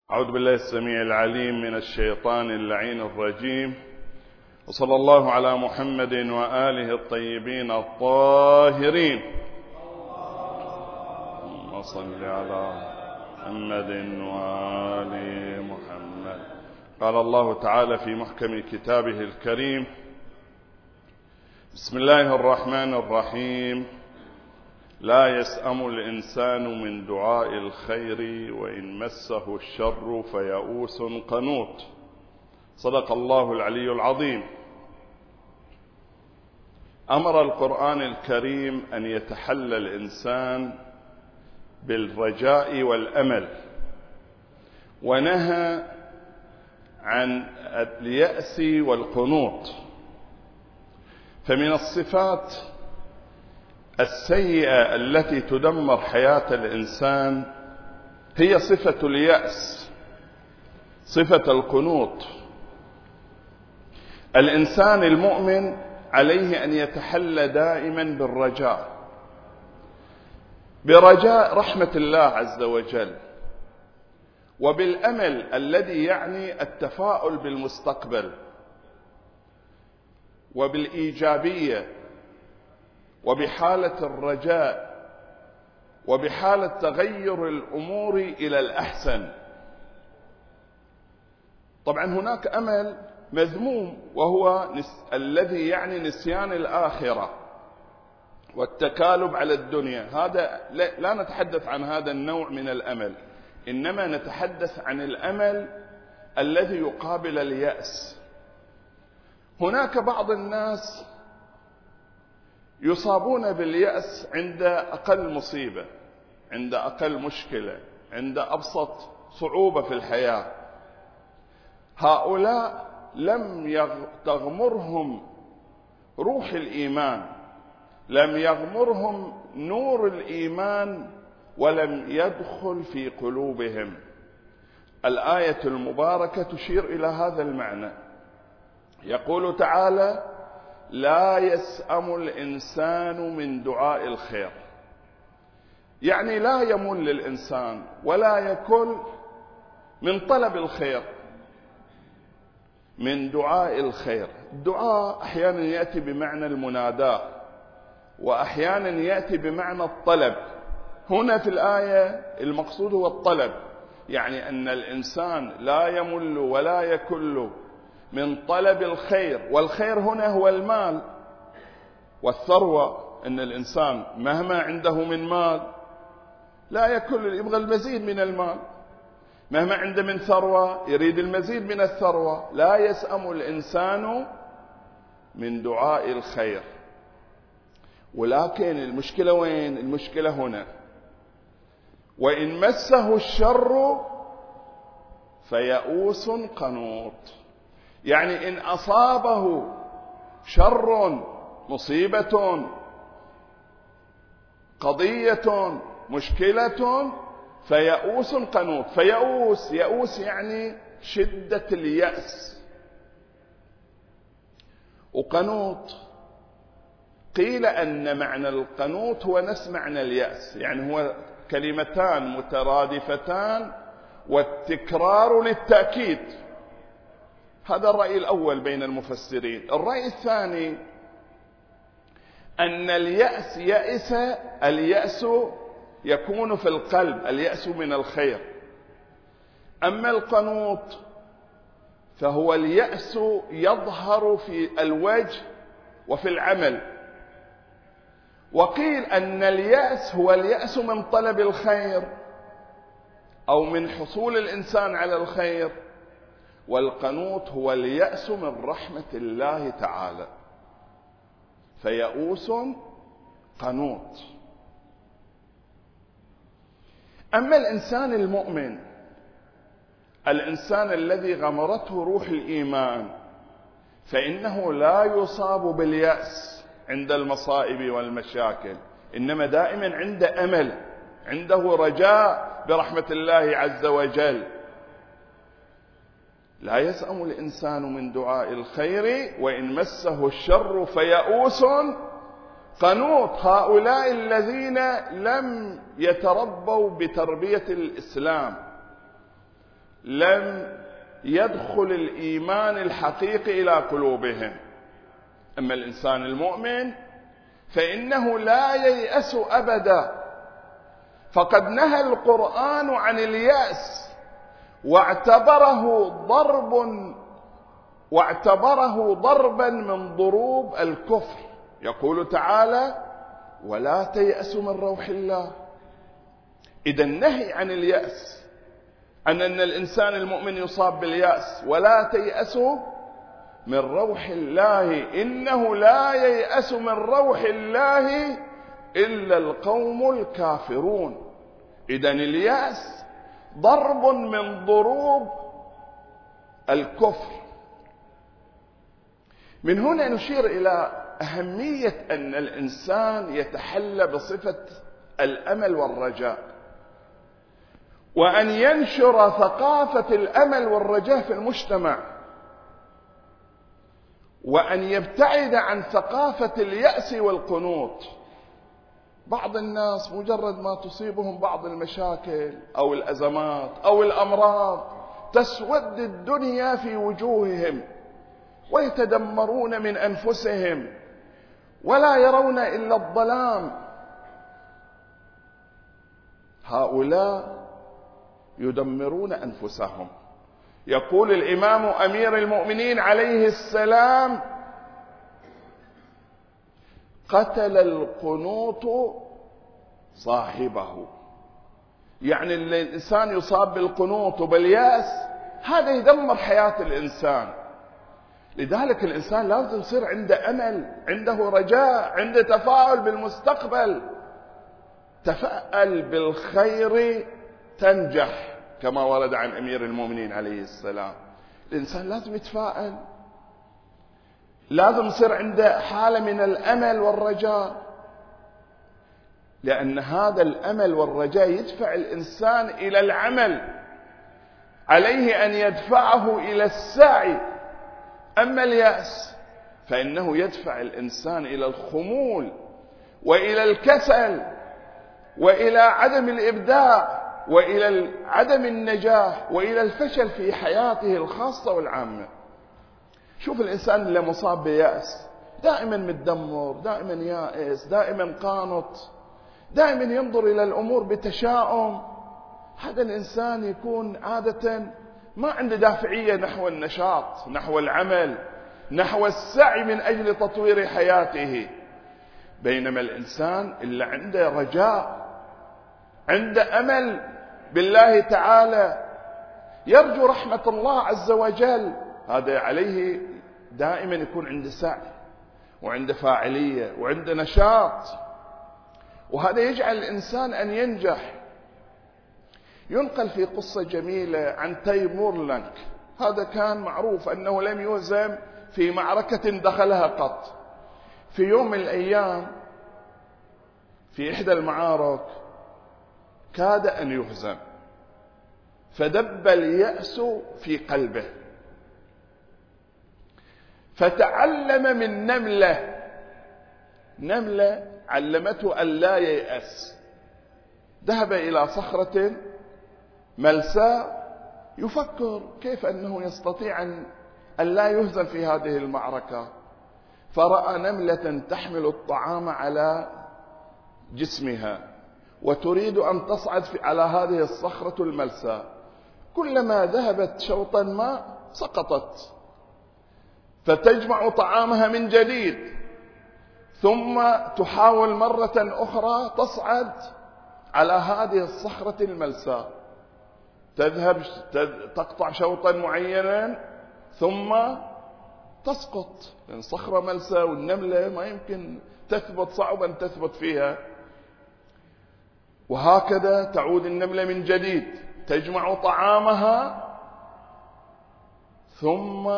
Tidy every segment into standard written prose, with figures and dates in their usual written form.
أعوذ بالله السميع العليم من الشيطان اللعين الرجيم، وصلى الله على محمد وآله الطيبين الطاهرين. اللهم صل على محمد وآل محمد. قال الله تعالى في محكم كتابه الكريم: بسم الله الرحمن الرحيم. لا يسأم الإنسان من دعاء الخير وإن مسه الشر فيئوس قنوط. صدق الله العلي العظيم. أمر القرآن الكريم أن يتحلى الإنسان بالرجاء والأمل، ونهى عن اليأس والقنوط. فمن الصفات السيئة التي تدمر حياة الإنسان هي صفة اليأس، صفة القنوط. الإنسان المؤمن عليه أن يتحلى دائما بالرجاء، برجاء رحمة الله عز وجل، وبالأمل الذي يعني التفاؤل بالمستقبل وبالإيجابية وبحالة الرجاء وبحالة تغير الأمور إلى الأحسن. طبعا هناك أمل مذموم، وهو الذي يعني نسيان الآخرة والتكالب على الدنيا. هذا لا نتحدث عن هذا النوع من الأمل، إنما نتحدث عن الأمل الذي يقابل اليأس. هناك بعض الناس يصابون باليأس عند أقل مصيبة، عند أقل مشكلة، عند أبسط صعوبة في الحياة. هؤلاء لم تغمرهم روح الإيمان، لم يغمرهم نور الإيمان، ولم يدخل في قلوبهم. الآية المباركة تشير إلى هذا المعنى. يقول تعالى: لا يسأم الإنسان من دعاء الخير. يعني لا يمل الإنسان ولا يكل من طلب الخير، من دعاء الخير. الدعاء أحيانا يأتي بمعنى المناداة، وأحيانا يأتي بمعنى الطلب. هنا في الآية المقصود هو الطلب، يعني أن الإنسان لا يمل ولا يكل من طلب الخير. والخير هنا هو المال والثروة. أن الإنسان مهما عنده من مال لا يكل، يبغى المزيد من المال. مهما عنده من ثروة يريد المزيد من الثروة. لا يسأم الإنسان من دعاء الخير. ولكن المشكلة وين؟ المشكلة هنا: وإن مسه الشر فيئوس قنوط. يعني إن أصابه شر، مصيبة، قضية، مشكلة، فيئوس قنوط. يئوس يعني شدة اليأس. وقنوط قيل أن معنى القنوط هو نفس معنى اليأس، يعني هو كلمتان مترادفتان والتكرار للتأكيد. هذا الرأي الأول بين المفسرين. الرأي الثاني أن اليأس اليأس يكون في القلب، اليأس من الخير. أما القنوط فهو اليأس يظهر في الوجه وفي العمل. وقيل أن اليأس هو اليأس من طلب الخير أو من حصول الإنسان على الخير، والقنوط هو اليأس من رحمة الله تعالى. فيئوس قنوط. أما الإنسان المؤمن، الإنسان الذي غمرته روح الإيمان، فإنه لا يصاب باليأس عند المصائب والمشاكل، إنما دائما عنده أمل، عنده رجاء برحمة الله عز وجل. لا يسأم الإنسان من دعاء الخير وإن مسه الشر فيئوس قنوط. هؤلاء الذين لم يتربوا بتربية الإسلام، لم يدخل الإيمان الحقيقي إلى قلوبهم. أما الإنسان المؤمن فإنه لا ييأس أبدا، فقد نهى القرآن عن اليأس واعتبره ضربا من ضروب الكفر. يقول تعالى: ولا تيأسوا من روح الله. إذا النهي عن اليأس، عن أن الإنسان المؤمن يصاب باليأس، ولا تيأسوا من روح الله إنه لا ييأس من روح الله إلا القوم الكافرون. إذن اليأس ضرب من ضروب الكفر. من هنا نشير إلى أهمية أن الإنسان يتحلى بصفة الأمل والرجاء، وأن ينشر ثقافة الأمل والرجاء في المجتمع، وأن يبتعد عن ثقافة اليأس والقنوط. بعض الناس مجرد ما تصيبهم بعض المشاكل أو الأزمات أو الأمراض تسود الدنيا في وجوههم، ويتدمرون من أنفسهم ولا يرون إلا الظلام. هؤلاء يدمرون أنفسهم. يقول الإمام أمير المؤمنين عليه السلام: قتل القنوط صاحبه. يعني الإنسان يصاب بالقنوط وباليأس، هذا يدمر حياة الإنسان. لذلك الإنسان لازم يصير عنده أمل، عنده رجاء، عنده تفاؤل بالمستقبل. تفأل بالخير تنجح، كما ورد عن أمير المؤمنين عليه السلام. الإنسان لازم يتفائل، لازم يصير عنده حالة من الأمل والرجاء، لأن هذا الأمل والرجاء يدفع الإنسان إلى العمل، عليه أن يدفعه إلى السعي. أما اليأس فإنه يدفع الإنسان إلى الخمول وإلى الكسل وإلى عدم الإبداع وإلى عدم النجاح وإلى الفشل في حياته الخاصة والعامة. شوف الإنسان اللي مصاب بيأس دائما متدمر، دائما يائس، دائما قانط، دائما ينظر إلى الأمور بتشاؤم. هذا الإنسان يكون عادة ما عنده دافعية نحو النشاط، نحو العمل، نحو السعي من أجل تطوير حياته. بينما الإنسان اللي عنده رجاء، عنده أمل بالله تعالى، يرجو رحمة الله عز وجل، هذا عليه دائما يكون عنده سعي وعنده فاعلية وعنده نشاط، وهذا يجعل الإنسان أن ينجح. ينقل في قصة جميلة عن تيمور لنك. هذا كان معروف أنه لم يهزم في معركة دخلها قط. في يوم من الأيام في إحدى المعارك كاد أن يهزم، فدب اليأس في قلبه، فتعلم من نملة علمته أن لا ييأس. ذهب إلى صخرة ملساء يفكر كيف أنه يستطيع أن لا يهزم في هذه المعركة، فرأى نملة تحمل الطعام على جسمها وتريد أن تصعد على هذه الصخرة الملساء. كلما ذهبت شوطا ما سقطت، فتجمع طعامها من جديد، ثم تحاول مرة أخرى تصعد على هذه الصخرة الملساء. تذهب تقطع شوطا معينا ثم تسقط، لأن صخرة ملساء والنملة ما يمكن تثبت، صعب أن تثبت فيها. وهكذا تعود النملة من جديد، تجمع طعامها ثم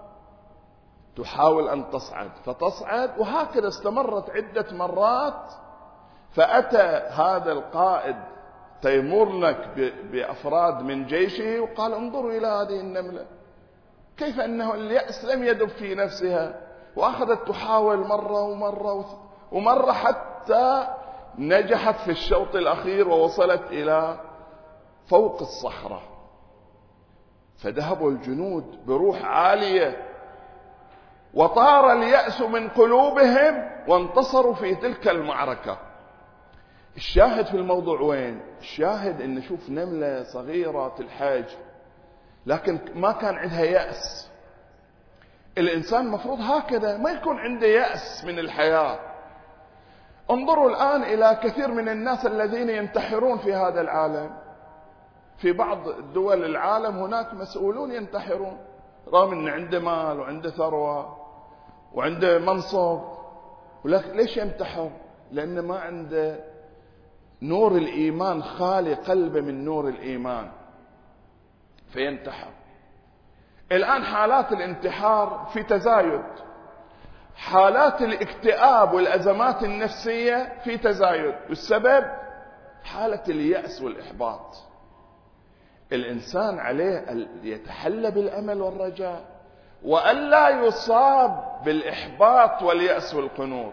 تحاول أن تصعد، فتصعد، وهكذا استمرت عدة مرات. فأتى هذا القائد تيمورلنك بأفراد من جيشه وقال: انظروا إلى هذه النملة، كيف أنه اليأس لم يدب في نفسها، وأخذت تحاول مرة ومرة ومرة حتى نجحت في الشوط الأخير ووصلت إلى فوق الصخرة. فذهبوا الجنود بروح عالية وطار اليأس من قلوبهم وانتصروا في تلك المعركة. الشاهد في الموضوع وين؟ الشاهد ان نشوف نملة صغيرة الحجم لكن ما كان عندها يأس. الإنسان مفروض هكذا ما يكون عنده يأس من الحياة. انظروا الآن إلى كثير من الناس الذين ينتحرون في هذا العالم. في بعض دول العالم هناك مسؤولون ينتحرون رغم أن عنده مال وعنده ثروة وعنده منصب، ولكن ليش ينتحر؟ لأنه ما عنده نور الإيمان، خالي قلبه من نور الإيمان فينتحر. الآن حالات الانتحار في تزايد، حالات الاكتئاب والأزمات النفسية في تزايد، والسبب حالة اليأس والإحباط. الإنسان عليه أن يتحلى بالأمل والرجاء وألا يصاب بالإحباط واليأس والقنوط.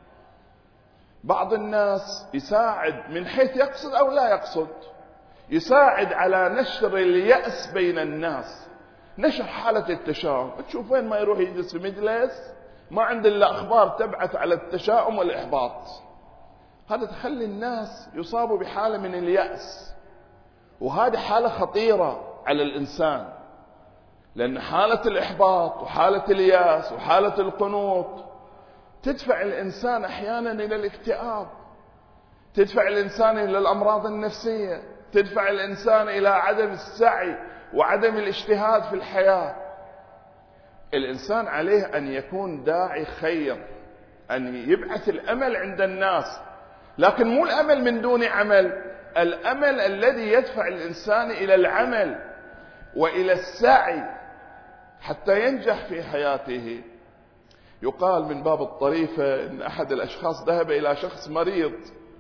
بعض الناس يساعد من حيث يقصد أو لا يقصد، يساعد على نشر اليأس بين الناس، نشر حالة التشاؤم. تشوف وين ما يروح يجلس في مجلس ما عنده إلا أخبار تبعث على التشاؤم والإحباط. هذا تخلي الناس يصابوا بحالة من اليأس، وهذه حالة خطيرة على الإنسان، لأن حالة الإحباط وحالة اليأس وحالة القنوط تدفع الإنسان أحيانا إلى الاكتئاب، تدفع الإنسان إلى الأمراض النفسية، تدفع الإنسان إلى عدم السعي وعدم الاجتهاد في الحياة. الإنسان عليه أن يكون داعي خير، أن يبعث الأمل عند الناس، لكن مو الأمل من دون عمل، الأمل الذي يدفع الإنسان إلى العمل وإلى السعي حتى ينجح في حياته. يقال من باب الطريفة إن أحد الأشخاص ذهب إلى شخص مريض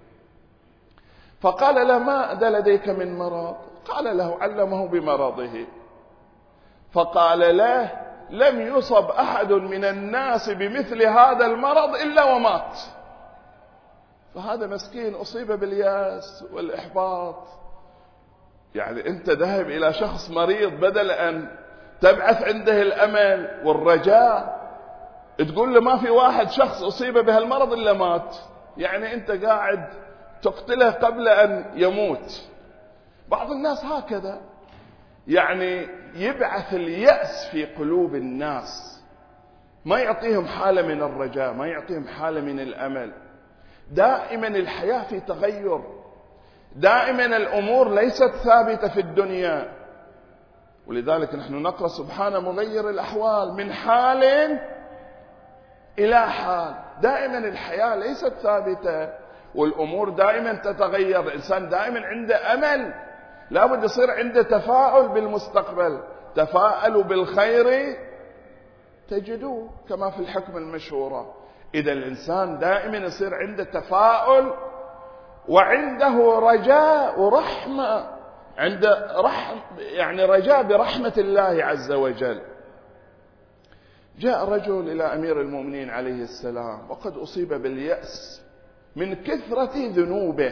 فقال له: ما أدى لديك من مرض؟ قال له: علمه بمرضه. فقال له: لم يصب أحد من الناس بمثل هذا المرض إلا ومات. فهذا مسكين أصيب بالياس والإحباط. يعني أنت ذهب إلى شخص مريض بدل أن تبعث عنده الأمل والرجاء تقول له ما في واحد شخص أصيب بهالمرض إلا مات، يعني أنت قاعد تقتله قبل أن يموت. بعض الناس هكذا، يعني يبعث اليأس في قلوب الناس، ما يعطيهم حالة من الرجاء، ما يعطيهم حالة من الأمل. دائما الحياة في تغير، دائما الأمور ليست ثابتة في الدنيا، ولذلك نحن نقرأ سبحانه مغير الأحوال من حال إلى حال. دائما الحياة ليست ثابتة والأمور دائما تتغير. الإنسان دائما عنده أمل، لابد يصير عنده تفاؤل بالمستقبل. تفاءلوا بالخير تجدوه كما في الحكمة المشهورة. إذا الإنسان دائما يصير عنده تفاؤل وعنده رجاء ورحمة، عنده يعني رجاء برحمة الله عز وجل. جاء رجل إلى أمير المؤمنين عليه السلام وقد أصيب باليأس من كثرة ذنوبه.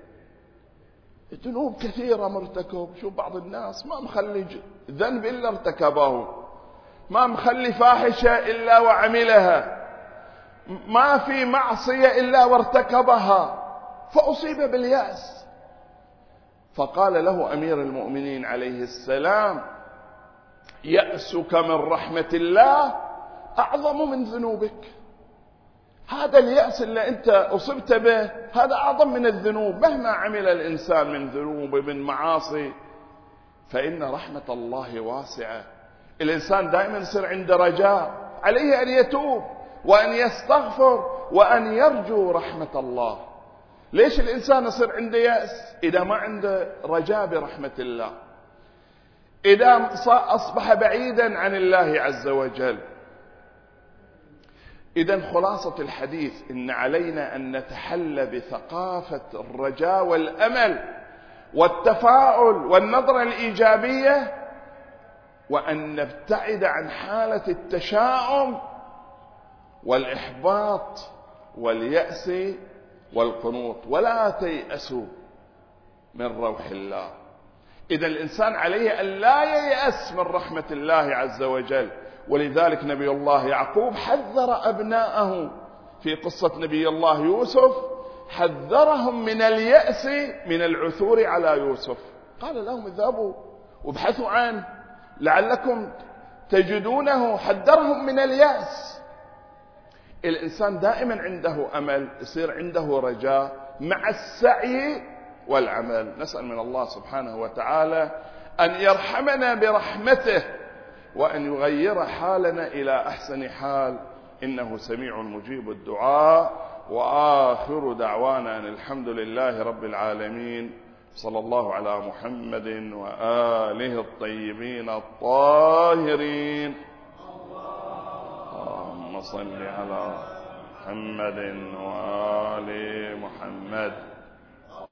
ذنوب كثيرة مرتكب. شوف بعض الناس ما مخلي ذنب إلا ارتكبه، ما مخلي فاحشة إلا وعملها، ما في معصية إلا وارتكبها، فأصيب باليأس. فقال له أمير المؤمنين عليه السلام: يأسك من رحمة الله أعظم من ذنوبك. هذا اليأس اللي أنت أصبت به هذا أعظم من الذنوب. مهما عمل الإنسان من ذنوب من معاصي فإن رحمة الله واسعة. الإنسان دائما يصير عنده رجاء، عليه أن يتوب وأن يستغفر وأن يرجو رحمة الله. ليش الإنسان يصير عنده يأس؟ إذا ما عنده رجاء برحمة الله، إذا أصبح بعيدا عن الله عز وجل. إذن خلاصة الحديث إن علينا أن نتحلى بثقافة الرجاء والأمل والتفاؤل والنظرة الإيجابية، وأن نبتعد عن حالة التشاؤم والإحباط واليأس والقنوط. ولا تيأسوا من روح الله. إذا الإنسان عليه أن لا ييأس من رحمة الله عز وجل. ولذلك نبي الله يعقوب حذر أبناءه في قصة نبي الله يوسف، حذرهم من اليأس من العثور على يوسف. قال لهم اذهبوا وابحثوا عنه لعلكم تجدونه. حذرهم من اليأس. الإنسان دائما عنده أمل، يصير عنده رجاء مع السعي والعمل. نسأل من الله سبحانه وتعالى أن يرحمنا برحمته وأن يغير حالنا إلى أحسن حال، إنه سميع مجيب الدعاء. وآخر دعوانا أن الحمد لله رب العالمين، صلى الله على محمد وآله الطيبين الطاهرين. اللهم صل على محمد وآل محمد.